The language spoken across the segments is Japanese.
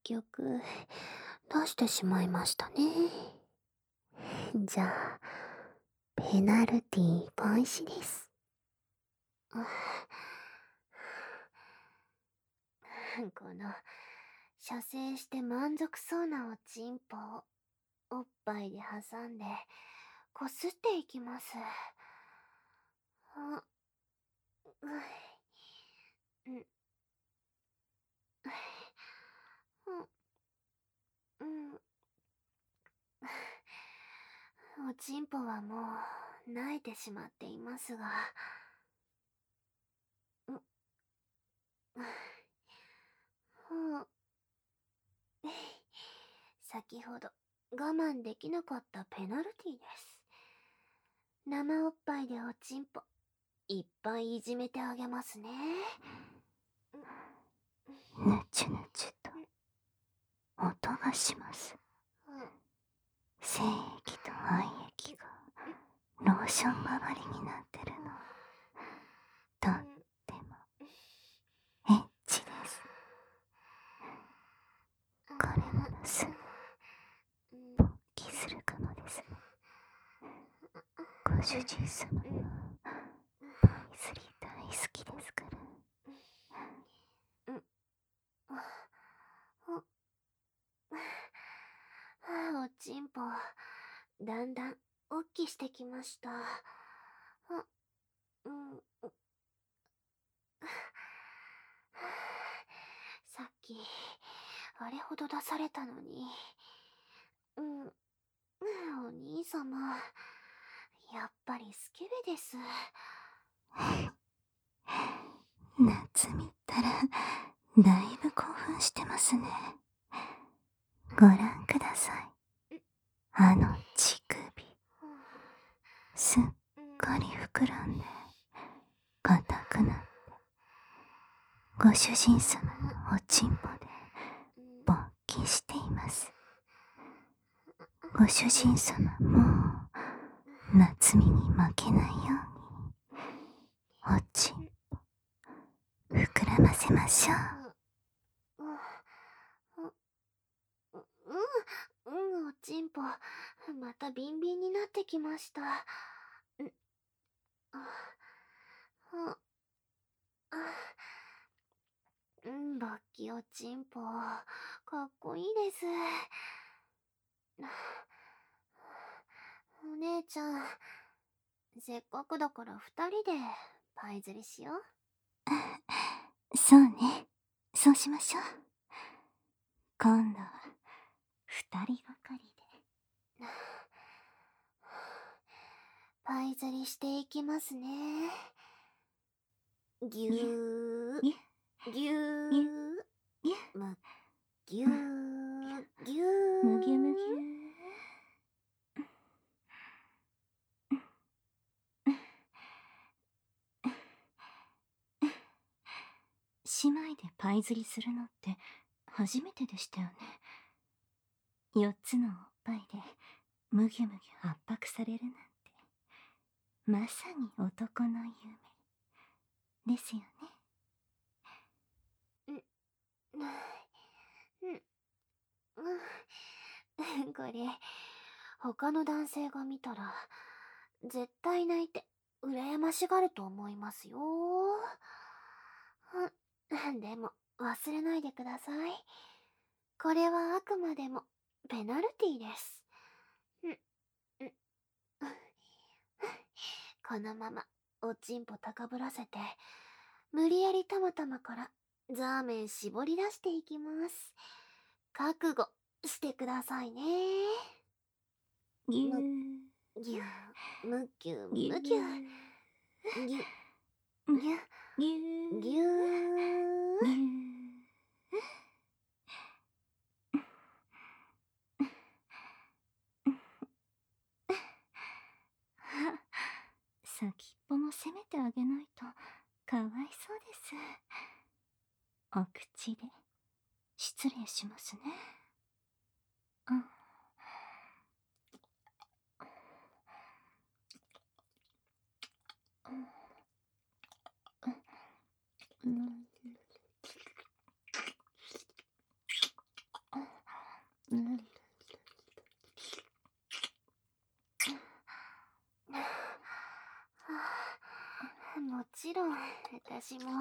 局、出してしまいましたね。じゃあ、ペナルティー開始です。この、射精して満足そうなおちんぽを、おっぱいで挟んで、こすっていきます。あ、うん、うん、おちんぽはもう、慣れてしまっていますが、先ほど我慢できなかったペナルティーです。生おっぱいでおちんぽ、いっぱいいじめてあげますね。 ぬちゅぬちゅと音がします。精液と愛液がローション周りになってるの。とってもエッチです。これならすぐ勃起するかもですね。ご主人様はパイズリー大好きですから。 おちんぽ、だんだんおっきしてきました。さっき、あれほど出されたのに。お兄様、やっぱりスケベです。 夏見ったらだいぶ興奮してますね。ご覧ください。あの乳首、すっかり膨らんで硬くなって、ご主人様のおちんぽで勃起しています。ご主人様も夏美に負けないようにおちんぽ膨らませましょう。 おちんぽ、またビンビンになってきました。バッキおちんぽ、かっこいいです。お姉ちゃん、せっかくだから二人でパイ釣りしよう。 そうね、そうしましょう。今度は二人がかりで。 パイ釣りしていきますね。ぎゅー、 ぎゅぎゅー、 ぎゅぎゅむ、ぎゅー、ぎゅー。 むぎゅむぎゅ。姉妹でパイ釣りするのって初めてでしたよね。4つのおっぱいでむぎゅむぎゅ圧迫されるなんて、まさに男の夢ですよね。 これ、他の男性が見たら、絶対泣いて、羨ましがると思いますよ。でも、忘れないでください。これはあくまでも、ペナルティーです。このまま、おちんぽ高ぶらせて、無理やりたまたまから、ザーメン絞り出していきます。覚悟してくださいね。 ぎゅむ、 ーぎゅ、むぎゅ、 ぎゅむぎゅ、ぎゅ、ぎゅ、 ぎゅぎゅー。 ぎゅ先っぽも攻めてあげないとかわいそうです。お口で失礼しますね。 もちろん私も。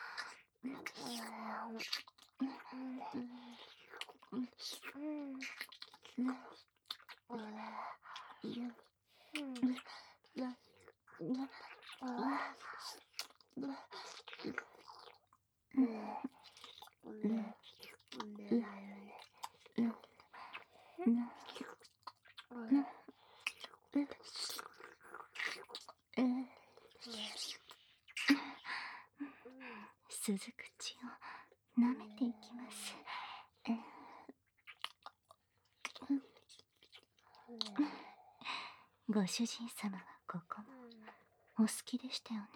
鈴口を舐めていきます。ご主人様はここもお好きでしたよ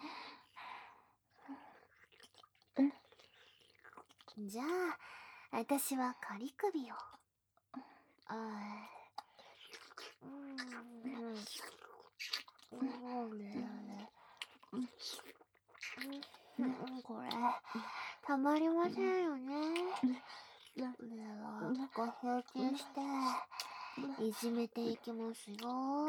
ね。 じゃあ私は仮首を。これたまりませんよね。ではご平均していじめていきますよ。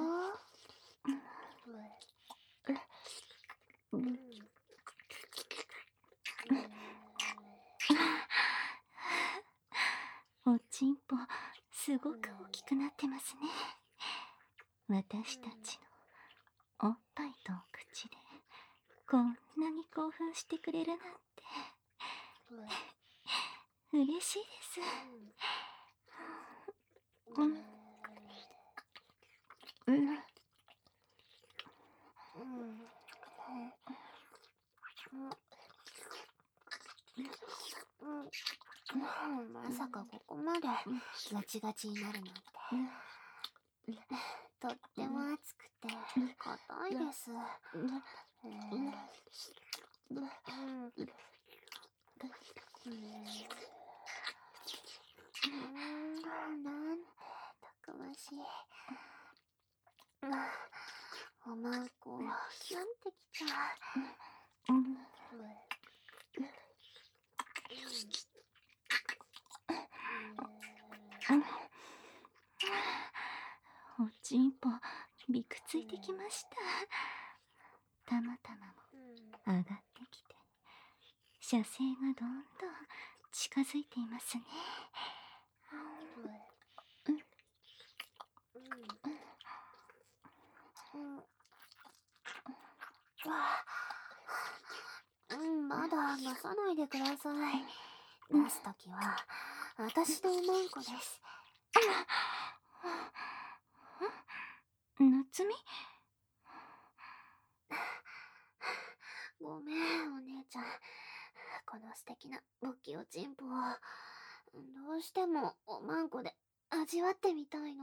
おちんぽすごく大きくなってますね。私たちのおっぱいとお口でこんなに興奮してくれるなんて嬉しいです。 まさかここまでガチガチになるなんて。とっても熱くて硬いです。なんてたくましい。おまんこキュンってきた。 おちんぽびくついてきました。たまたまも上がってきて射精がどんどん近づいていますね。 まだ出さないでください。出すときは私のおまんこです。 夏美？ ごめんお姉ちゃん。この素敵なボッキおちんぽをどうしてもおまんこで味わってみたいの。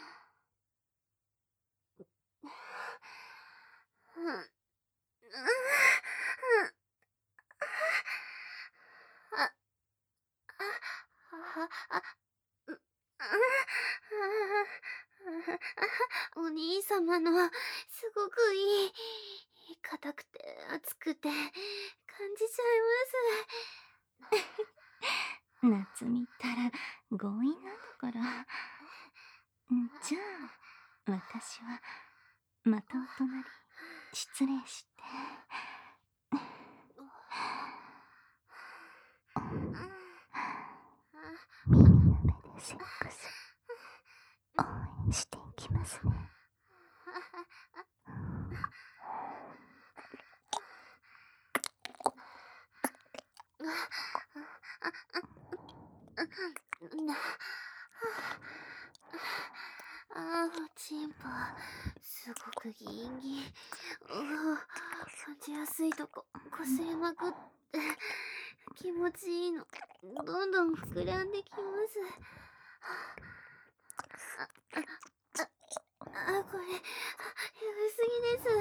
お兄様のすごくいい。硬くて熱くて感じちゃいます。夏美ったら強引なんだから。じゃあ私はまたお隣失礼して。耳の目でセックス応援していきますね。 おちんぽすごくギンギン。感じやすいとここすりまくって気持ちいいの。どんどん膨らんできます。これやばすぎです。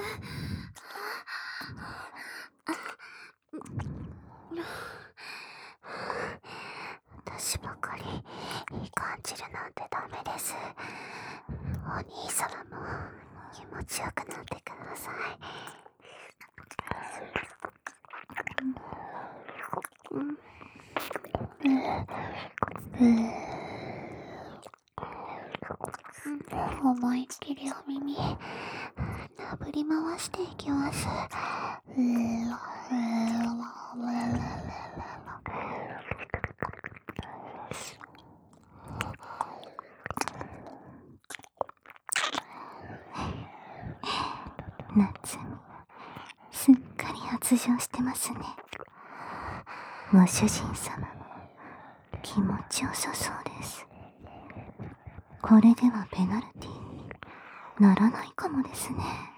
私ばかりいい感じるなんてダメです。お兄様も気持ちよくなってください。思いっきりお耳なぶり回していきます。 発情してますね。ご主人様も気持ちよさそうです。これではペナルティーにならないかもですね。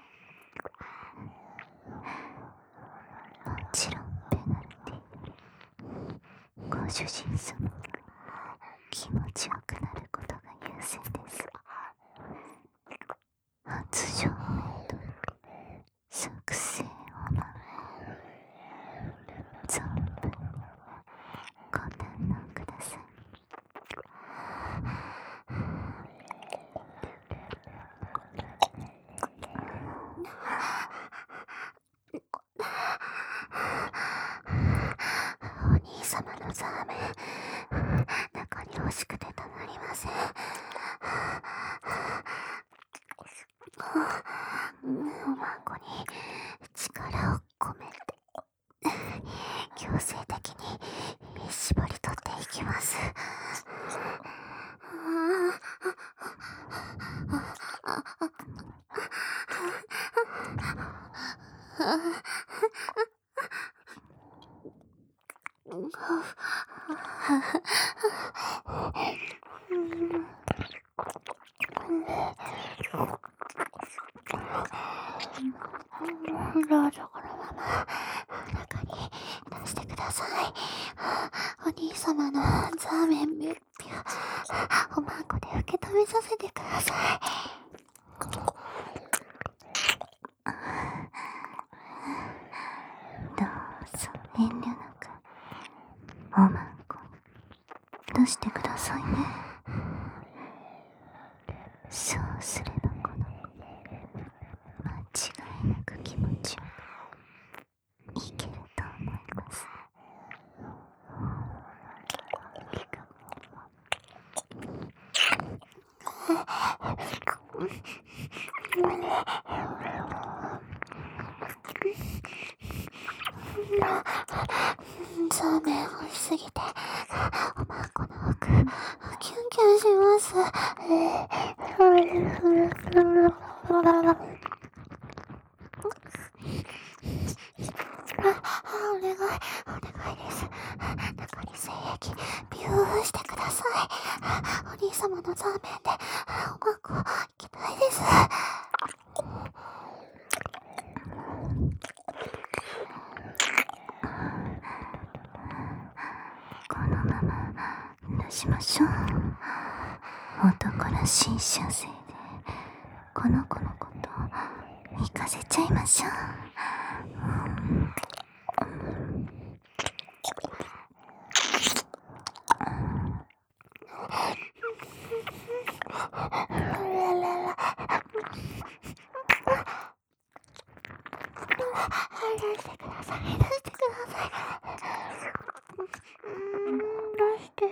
もちろんペナルティー、ご主人様が気持ちよくなることが優先です。発情メイド作成おまんこ、存分ご堪能ください。 お兄様のザーメン、中に欲しくてたまりません。おまんこに力を込めて強制的に絞り取っていきます。どうぞこのまま中に出してください。お兄様のザーメンミュッピュおまんこで受け止めさせてください。 どうぞ遠慮なくおまんこ出してくださいね。そうすればこの子間違いなく気持ちよくいけると思います。 ザーメン欲しすぎておまんこの奥キュンキュンします。お願いです。中に精液ビューしてください。お兄様のザーメンでおまんこいきたいです。 このまま出しましょう。男らしい射精でこの子のこと行かせちゃいましょう。 出してください。出してください。出して。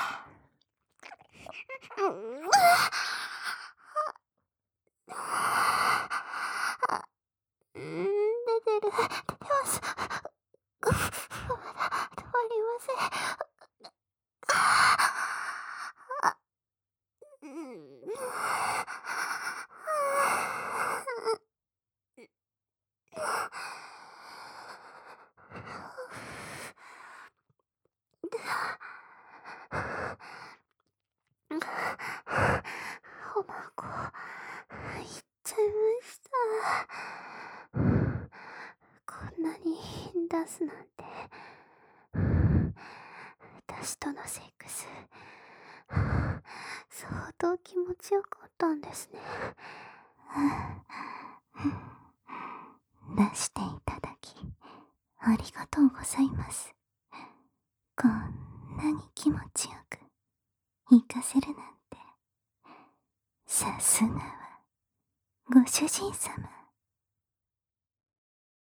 出てる。出てます。まだ止まりません。おまんこいっちゃいました。こんなに出すなんて。私とのセックス相当気持ちよかったんですね。 出していただきありがとうございます。こんなに気持ちよく行かせるなんて、さすがはご主人様。